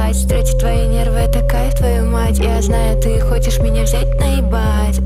поебать. Тратить твои нервы, это кайф, твою мать. Я знаю, ты хочешь меня взять, наебать.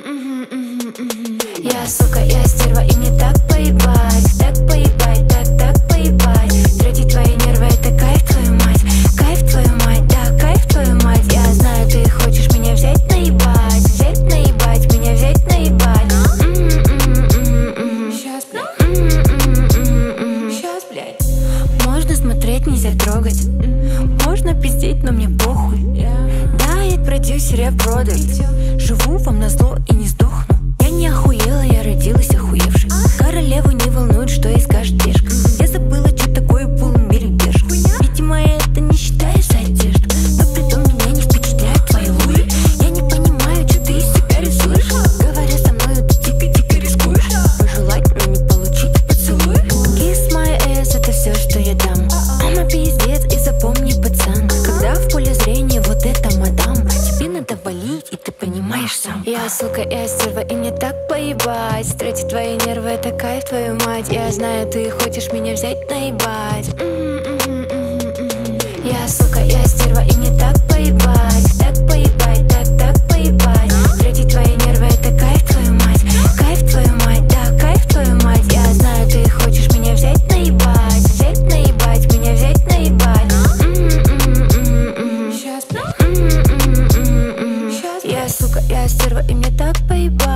Я сука, я стерва, и мне так поебать. Так поебать, так поебать. Тратить твои нервы, это кайф, твою мать. Кайф, твою мать, да, кайф, твою мать. Я знаю, ты хочешь меня взять, наебать. Взять, наебать, меня взять, наебать. Сейчас, блядь. Сейчас, блядь. Можно смотреть, нельзя трогать. Можно пиздеть, но мне похуй. Да, я продюсер, я продукт. Живу вам назло и не сдохну. Я не охуела, я родилась охуевшей. Королеву не волнует, что ей скажет пешка. Я забыла, что такое в полном мире бешка. Видимо, это не считается одеждой, но притом меня не впечатляют твои луи. Я не понимаю, что ты из себя рисуешь. Говоря со мной, ты дико рискуешь. Пожелать, но не получить поцелуй. Kiss my ass, это все, что я дам. Мама пиздец, и запомни, пацан, когда в поле зрения вот эта мадам, тебе надо валить, и ты понимаешь сам. Я сука, я стерва, и мне так поебать. Тратить твои нервы, это кайф, твою мать. Я знаю, ты хочешь меня взять, наебать. Я сука, я стерва, и мне так поебать. Так поебать, так поебать. Тратить твои нервы, это кайф, твою мать. Кайф, твою мать, да, кайф, твою мать. Я знаю, ты хочешь меня взять, наебать. Взять, наебать, меня взять, наебать. Сейчас, блядь. Я сука, я стерва, и мне так поебать.